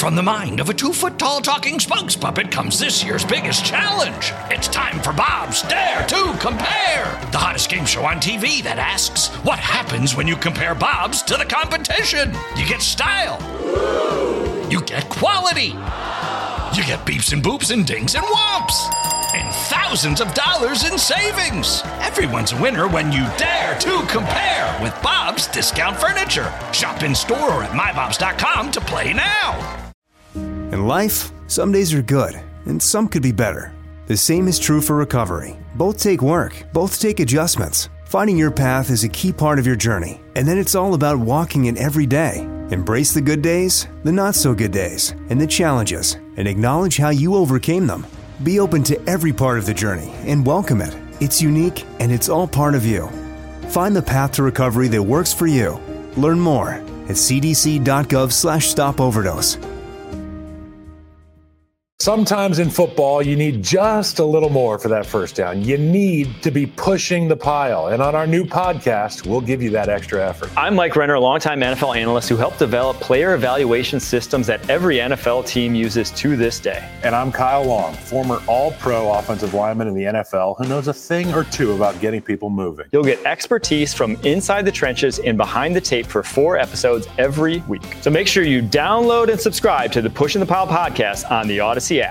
From the mind of a 2-foot-tall talking spokes puppet comes this year's biggest challenge. It's time for Bob's Dare to Compare, the hottest game show on TV that asks, what happens when you compare Bob's to the competition? You get style. You get quality. You get beeps and boops and dings and whomps. And thousands of dollars in savings. Everyone's a winner when you dare to compare with Bob's Discount Furniture. Shop in store or at mybobs.com to play now. In life, some days are good, and some could be better. The same is true for recovery. Both take work, both take adjustments. Finding your path is a key part of your journey, and then it's all about walking it every day. Embrace the good days, the not-so-good days, and the challenges, and acknowledge how you overcame them. Be open to every part of the journey and welcome it. It's unique, and it's all part of you. Find the path to recovery that works for you. Learn more at cdc.gov/stopoverdose. Sometimes in football, you need just a little more for that first down. You need to be pushing the pile. And on our new podcast, we'll give you that extra effort. I'm Mike Renner, a longtime NFL analyst who helped develop player evaluation systems that every NFL team uses to this day. And I'm Kyle Long, former all-pro offensive lineman in the NFL who knows a thing or two about getting people moving. You'll get expertise from inside the trenches and behind the tape for 4 episodes every week. So make sure you download and subscribe to the Pushing the Pile podcast on the Odyssey app.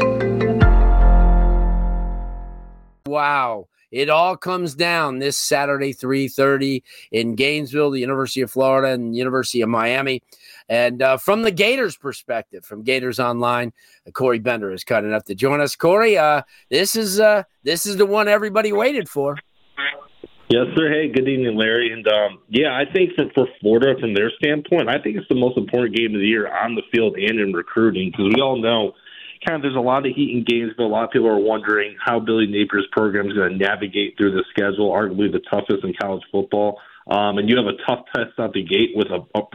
Wow. It all comes down this Saturday, 3:30 in Gainesville, the University of Florida and University of Miami. And from the Gators perspective, from Gators Online, Corey Bender is kind enough to join us. Corey, this is the one everybody waited for. Yes, sir. Hey, good evening, Larry. And, I think for Florida, from their standpoint, I think it's the most important game of the year on the field and in recruiting, because we all know kind of there's a lot of heat in Gainesville. A lot of people are wondering how Billy Napier's program is going to navigate through the schedule, arguably the toughest in college football. And you have a tough test out the gate with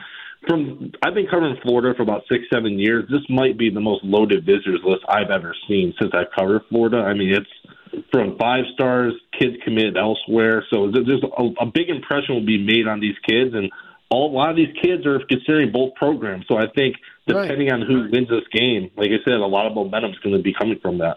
I've been covering Florida for about 6-7 years. This might be the most loaded visitors list I've ever seen since I've covered Florida. I mean, it's from 5 stars, kids committed elsewhere. So there's a big impression will be made on these kids, and a lot of these kids are considering both programs. So I think depending on who wins this game, like I said, a lot of momentum is going to be coming from that.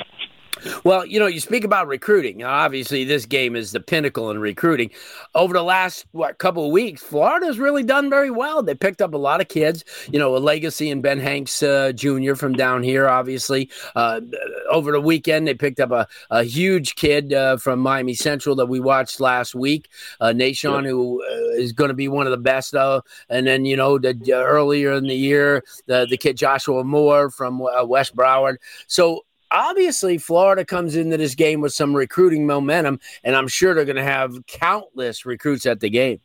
Well, you speak about recruiting. Obviously, this game is the pinnacle in recruiting. Over the last, couple of weeks, Florida's really done very well. They picked up a lot of kids, a legacy in Ben Hanks Jr. from down here, obviously. Over the weekend, they picked up a huge kid from Miami Central that we watched last week, Nashon, who is going to be one of the best. And then, earlier in the year, the kid Joshua Moore from West Broward. So, obviously, Florida comes into this game with some recruiting momentum, and I'm sure they're going to have countless recruits at the game.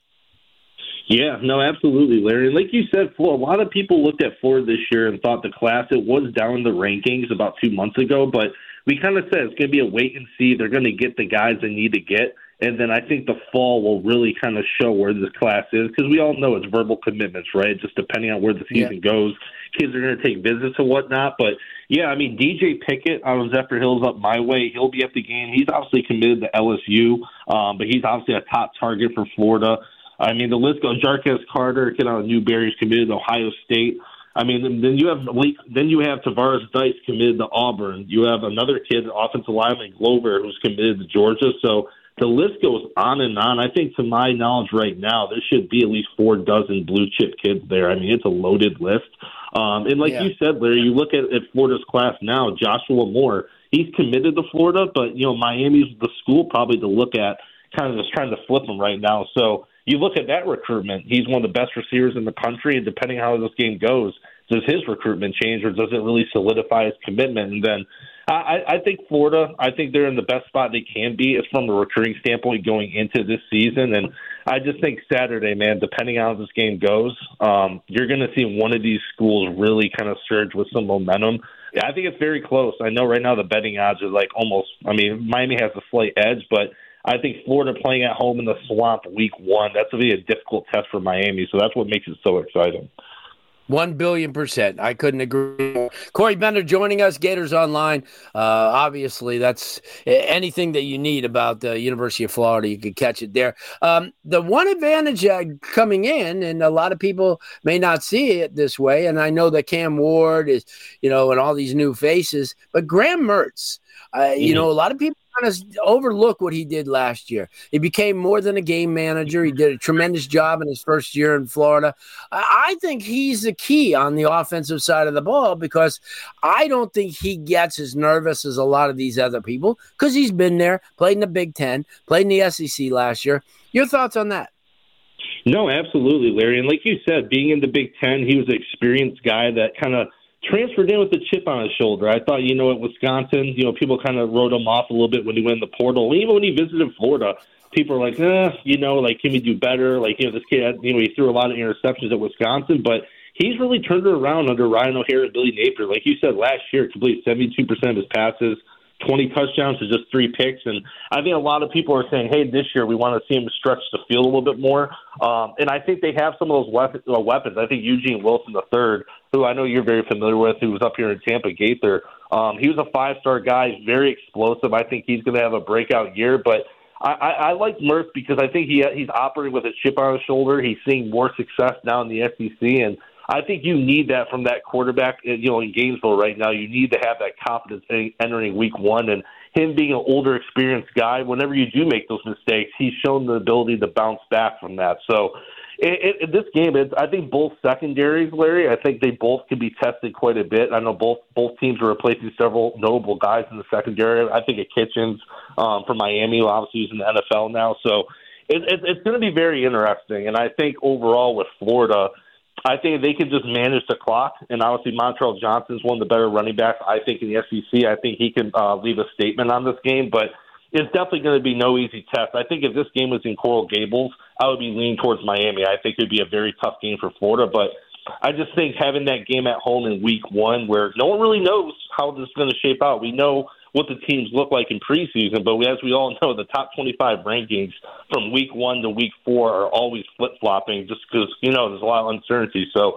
Yeah, no, absolutely, Larry. And like you said, a lot of people looked at Florida this year and thought the class, it was down in the rankings about 2 months ago, but we kind of said it's going to be a wait and see. They're going to get the guys they need to get. And then I think the fall will really kind of show where this class is, because we all know it's verbal commitments, right? Just depending on where the season goes, kids are going to take visits and whatnot. But, yeah, I mean, DJ Pickett out of Zephyr Hills up my way, he'll be at the game. He's obviously committed to LSU, but he's obviously a top target for Florida. I mean, the list goes. Jarquez Carter, kid out of Newberry's committed to Ohio State. I mean, then you have Tavares Dice committed to Auburn. You have another kid, offensive lineman Glover, who's committed to Georgia. So the list goes on and on. I think, to my knowledge right now, there should be at least 4 dozen blue-chip kids there. I mean, it's a loaded list. And like you said, Larry, you look at Florida's class now, Joshua Moore, he's committed to Florida, but, Miami's the school probably to look at, kind of just trying to flip him right now. So you look at that recruitment, he's one of the best receivers in the country, and depending on how this game goes, does his recruitment change or does it really solidify his commitment? And then I think Florida, I think they're in the best spot they can be from a recruiting standpoint going into this season. And I just think Saturday, man, depending on how this game goes, you're going to see one of these schools really kind of surge with some momentum. Yeah, I think it's very close. I know right now the betting odds are like almost, Miami has a slight edge, but I think Florida playing at home in the Swamp week 1, that's going to be a difficult test for Miami. So that's what makes it so exciting. 1,000,000,000%. I couldn't agree more. Corey Bender joining us, Gators Online. Obviously, that's anything that you need about the University of Florida. You could catch it there. The one advantage coming in, and a lot of people may not see it this way, and I know that Cam Ward is, and all these new faces, but Graham Mertz, a lot of people kind of overlook what he did last year. He became more than a game manager. He did a tremendous job in his first year in Florida. I think he's the key on the offensive side of the ball because I don't think he gets as nervous as a lot of these other people because he's been there, played in the Big Ten, played in the SEC last year. Your thoughts on that? No, absolutely, Larry. And like you said, being in the Big Ten, he was an experienced guy that kind of transferred in with a chip on his shoulder. I thought, at Wisconsin, people kind of wrote him off a little bit when he went in the portal. Even when he visited Florida, people are like, can we do better? This kid, he threw a lot of interceptions at Wisconsin, but he's really turned it around under Ryan O'Hara and Billy Napier. Like you said, last year, completed 72% of his passes, 20 touchdowns to just 3 picks. And I think a lot of people are saying, hey, this year we want to see him stretch the field a little bit more. And I think they have some of those weapons. I think Eugene Wilson III, who I know you're very familiar with, who was up here in Tampa Gaither, he was a 5-star guy, very explosive. I think he's going to have a breakout year. But I like Mertz because I think he's operating with a chip on his shoulder. He's seeing more success now in the SEC, and I think you need that from that quarterback, in Gainesville right now. You need to have that confidence entering week one. And him being an older, experienced guy, whenever you do make those mistakes, he's shown the ability to bounce back from that. So in this game, I think both secondaries, Larry, I think they both can be tested quite a bit. I know both teams are replacing several notable guys in the secondary. I think Kitchens from Miami, who obviously is in the NFL now. So it's going to be very interesting. And I think overall with Florida, I think they can just manage the clock, and obviously Montrell Johnson's one of the better running backs, I think, in the SEC. I think he can leave a statement on this game, but it's definitely going to be no easy test. I think if this game was in Coral Gables, I would be leaning towards Miami. I think it would be a very tough game for Florida, but I just think having that game at home in week one where no one really knows how this is going to shape out. We know what the teams look like in preseason, but as we all know, the top 25 rankings from week 1 to week 4 are always flip-flopping just because, there's a lot of uncertainty. So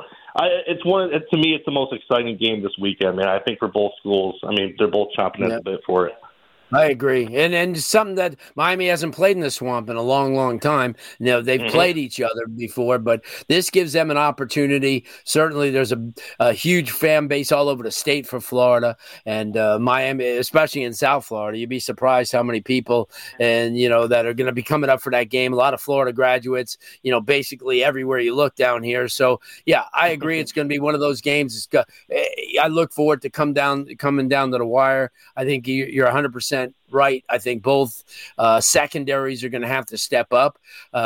to me, it's the most exciting game this weekend, man. I think for both schools, they're both chomping at the bit for it. I agree. And something that Miami hasn't played in the Swamp in a long, long time. They've played each other before, but this gives them an opportunity. Certainly there's a huge fan base all over the state for Florida and Miami, especially in South Florida. You'd be surprised how many people that are going to be coming up for that game. A lot of Florida graduates, basically everywhere you look down here. So, yeah, I agree. It's going to be one of those games. I look forward to coming down to the wire. I think you're 100% right. I think both secondaries are going to have to step up,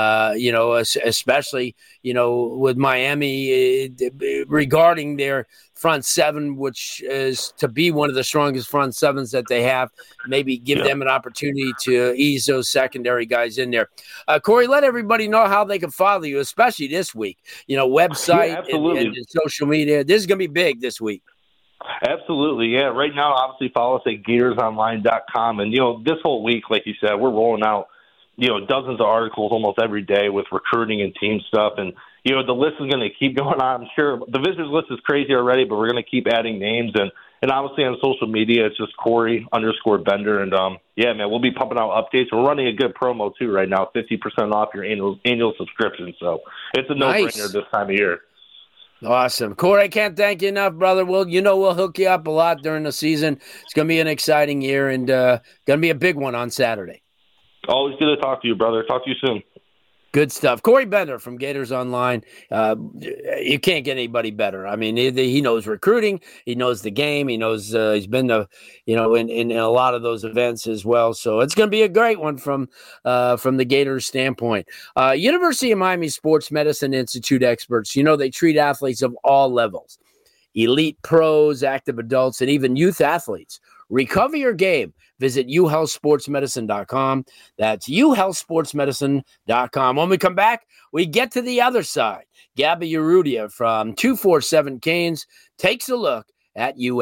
especially, with Miami regarding their front seven, which is to be one of the strongest front sevens that they have. Maybe give them an opportunity to ease those secondary guys in there. Corey, let everybody know how they can follow you, especially this week. Website and social media. This is going to be big this week. Absolutely, yeah. Right now, obviously, follow us at GatorsOnline.com. And, this whole week, like you said, we're rolling out, dozens of articles almost every day with recruiting and team stuff. And, the list is going to keep going on. I'm sure the visitors list is crazy already, but we're going to keep adding names. And obviously on social media, it's just Corey_Bender. And, man, we'll be pumping out updates. We're running a good promo, too, right now, 50% off your annual subscription. So it's a no-brainer this time of year. Awesome. Corey, I can't thank you enough, brother. We'll hook you up a lot during the season. It's going to be an exciting year and going to be a big one on Saturday. Always good to talk to you, brother. Talk to you soon. Good stuff. Corey Bender from Gators Online. You can't get anybody better. He knows recruiting. He knows the game. He knows he's been to, in a lot of those events as well. So it's going to be a great one from the Gators standpoint. University of Miami Sports Medicine Institute experts, they treat athletes of all levels, elite pros, active adults, and even youth athletes. Recover your game. Visit uhealthsportsmedicine.com. That's uhealthsportsmedicine.com. When we come back, we get to the other side. Gabby Urrutia from 247 Canes takes a look at UM.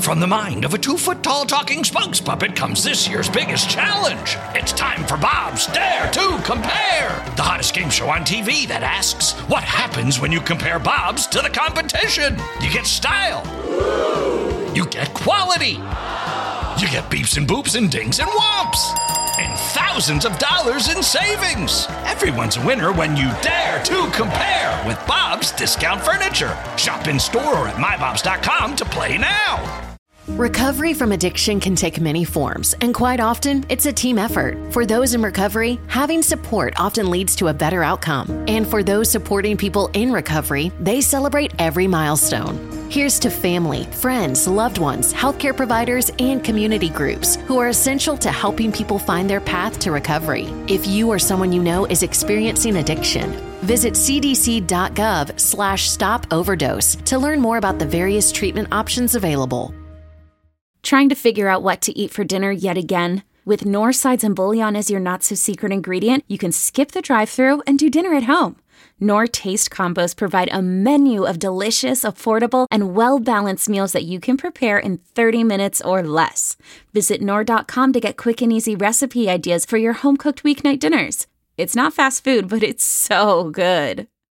From the mind of a 2-foot-tall talking spokes puppet comes this year's biggest challenge. It's time for Bob's Dare to Compare, the hottest game show on TV that asks, what happens when you compare Bob's to the competition? You get style. You get quality. You get beeps and boops and dings and whomps. And thousands of dollars in savings. Everyone's a winner when you dare to compare with Bob's Discount Furniture. Shop in store or at mybobs.com to play now. Recovery from addiction can take many forms, and quite often, it's a team effort. For those in recovery, having support often leads to a better outcome. And for those supporting people in recovery, they celebrate every milestone. Here's to family, friends, loved ones, healthcare providers, and community groups who are essential to helping people find their path to recovery. If you or someone you know is experiencing addiction, visit cdc.gov/stop-overdose to learn more about the various treatment options available. Trying to figure out what to eat for dinner yet again? With Knorr sides and bouillon as your not-so-secret ingredient, you can skip the drive-thru and do dinner at home. Knorr Taste Combos provide a menu of delicious, affordable, and well-balanced meals that you can prepare in 30 minutes or less. Visit Knorr.com to get quick and easy recipe ideas for your home-cooked weeknight dinners. It's not fast food, but it's so good.